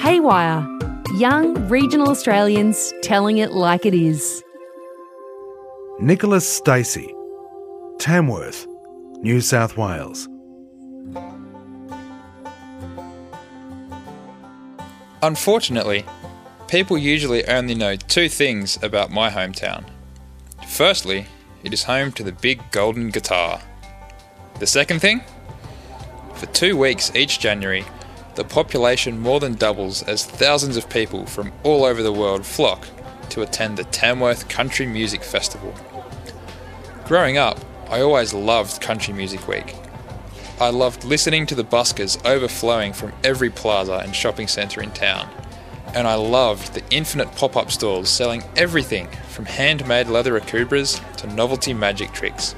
Haywire. Young regional Australians telling it like it is. Nicholas Stacey, Tamworth, New South Wales. Unfortunately, people usually only know two things about my hometown. Firstly, it is home to the big golden guitar. The second thing? For 2 weeks each January, the population more than doubles as thousands of people from all over the world flock to attend the Tamworth Country Music Festival. Growing up, I always loved Country Music Week. I loved listening to the buskers overflowing from every plaza and shopping centre in town, and I loved the infinite pop-up stalls selling everything from handmade leather akubras to novelty magic tricks.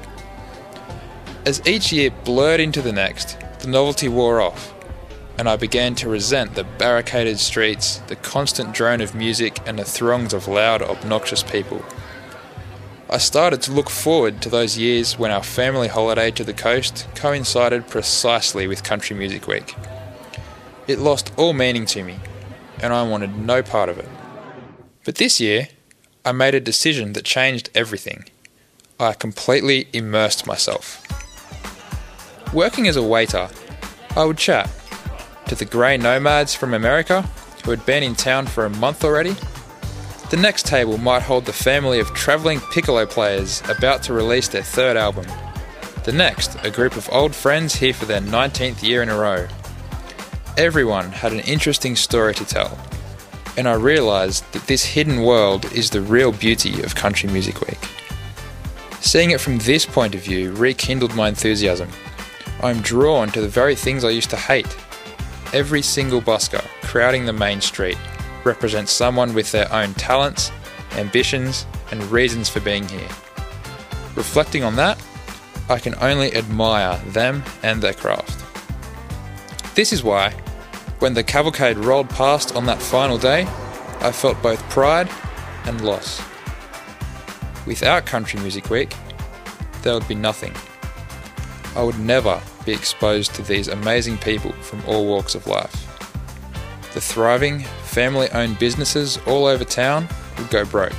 As each year blurred into the next, the novelty wore off, and I began to resent the barricaded streets, the constant drone of music, and the throngs of loud, obnoxious people. I started to look forward to those years when our family holiday to the coast coincided precisely with Country Music Week. It lost all meaning to me, and I wanted no part of it. But this year, I made a decision that changed everything. I completely immersed myself. Working as a waiter, I would chat to the grey nomads from America who had been in town for a month already. The next table might hold the family of travelling piccolo players about to release their third album. The next, a group of old friends here for their 19th year in a row. Everyone had an interesting story to tell, and I realised that this hidden world is the real beauty of Country Music Week. Seeing it from this point of view rekindled my enthusiasm. I'm drawn to the very things I used to hate. Every single busker crowding the main street represents someone with their own talents, ambitions, and reasons for being here. Reflecting on that, I can only admire them and their craft. This is why, when the cavalcade rolled past on that final day, I felt both pride and loss. Without Country Music Week, there would be nothing. I would never be exposed to these amazing people from all walks of life. The thriving, family-owned businesses all over town would go broke.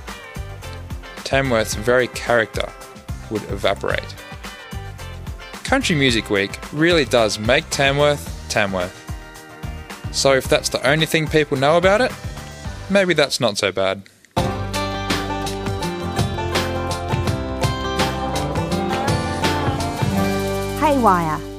Tamworth's very character would evaporate. Country Music Week really does make Tamworth, Tamworth. So if that's the only thing people know about it, maybe that's not so bad. Haywire.